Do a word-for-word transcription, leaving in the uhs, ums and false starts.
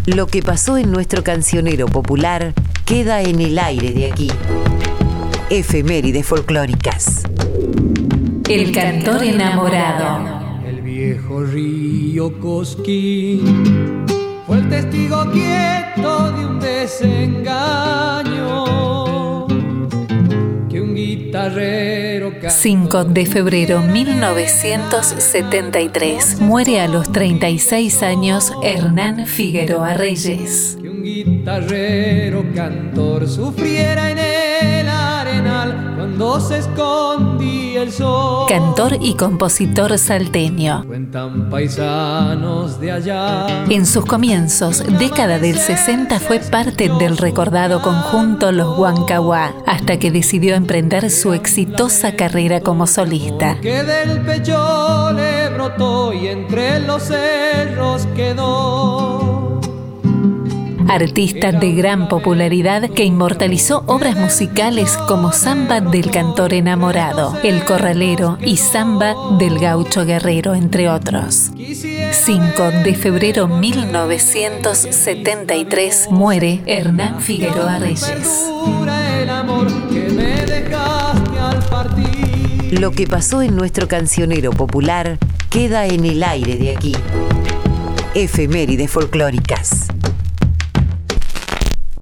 Lo que pasó en nuestro cancionero popular queda en el aire de aquí. Efemérides folclóricas. El cantor enamorado. El viejo río Cosquín fue el testigo quieto de un desengaño que un guitarrero cantó. cinco de febrero mil novecientos setenta y tres. Muere a los treinta y seis años Hernán Figueroa Reyes. Que un guitarrero cantor sufriera en el arenal cuando se escondía el sol. Cantor y compositor salteño. Cuentan paisanos de allá. En sus comienzos, década del sesenta, fue parte del recordado conjunto Los Huancahuá, hasta que decidió emprender su exitosa carrera como solista. Que del pecho le brotó y entre los cerros quedó. Artista de gran popularidad que inmortalizó obras musicales como Samba del Cantor Enamorado, El Corralero y Samba del Gaucho Guerrero, entre otros. cinco de febrero mil novecientos setenta y tres. Muere Hernán Figueroa Reyes. Lo que pasó en nuestro cancionero popular queda en el aire de aquí. Efemérides folclóricas.